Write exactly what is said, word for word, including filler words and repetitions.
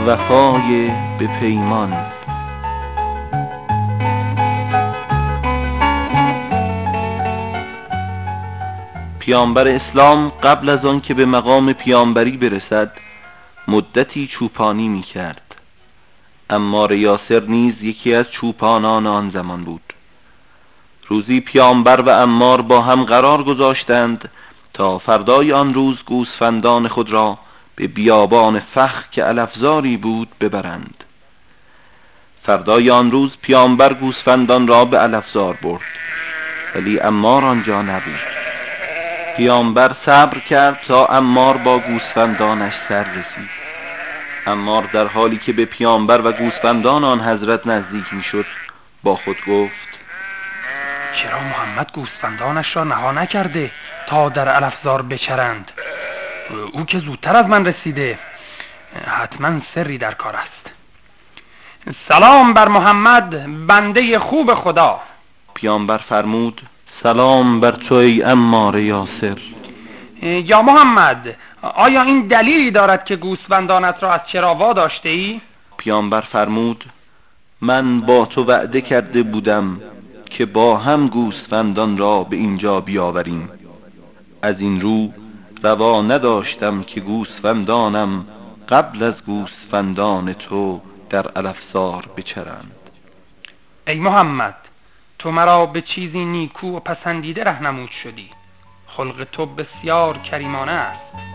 وفای به پیمان. پیامبر اسلام قبل از آن که به مقام پیامبری برسد مدتی چوپانی می کرد. عمار یاسر نیز یکی از چوپانان آن زمان بود. روزی پیامبر و عمار با هم قرار گذاشتند تا فردای آن روز گوسفندان خود را به بیابان فخ که علفزاری بود ببرند. فردای آن روز پیامبر گوسفندان را به علفزار برد، ولی عمار آنجا نبود. پیامبر صبر کرد تا عمار با گوسفندانش سر رسید. عمار در حالی که به پیامبر و گوسفندان آن حضرت نزدیک می شد با خود گفت: چرا محمد گوسفندانش را نها نکرده تا در علفزار بچرند؟ او که زودتر از من رسیده، حتما سری در کار است. سلام بر محمد بنده خوب خدا. پیامبر فرمود: سلام بر تو ای عمار یاسر. یا محمد، آیا این دلیلی دارد که گوسفندانت را از چرا واداشته ای؟ پیامبر فرمود: من با تو وعده کرده بودم که با هم گوسفندان را به اینجا بیاوریم. از این رو روا نداشتم که گوسفندانم قبل از گوسفندان تو در علفزار بچرند. ای محمد، تو مرا به چیزی نیکو و پسندیده رهنمود شدی. خلق تو بسیار کریمانه است.